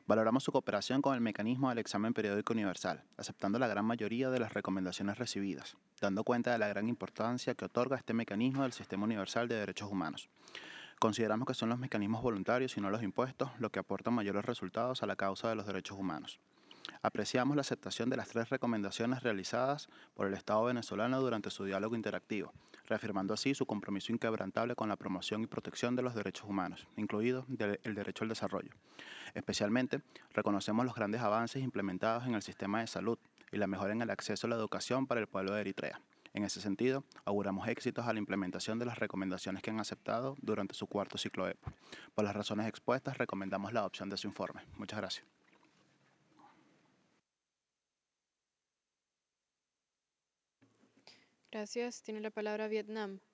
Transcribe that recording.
Valoramos su cooperación con el mecanismo del examen periódico universal, aceptando la gran mayoría de las recomendaciones recibidas, dando cuenta de la gran importancia que otorga este mecanismo del Sistema Universal de Derechos Humanos. Consideramos que son los mecanismos voluntarios y no los impuestos los que aportan mayores resultados a la causa de los derechos humanos. Apreciamos la aceptación de las tres recomendaciones realizadas por el Estado venezolano durante su diálogo interactivo, reafirmando así su compromiso inquebrantable con la promoción y protección de los derechos humanos, incluido el derecho al desarrollo. Especialmente, reconocemos los grandes avances implementados en el sistema de salud y la mejora en el acceso a la educación para el pueblo de Eritrea. En ese sentido, auguramos éxitos a la implementación de las recomendaciones que han aceptado durante su cuarto ciclo EPO. Por las razones expuestas, recomendamos la adopción de su informe. Muchas gracias. Gracias. Tiene la palabra Vietnam.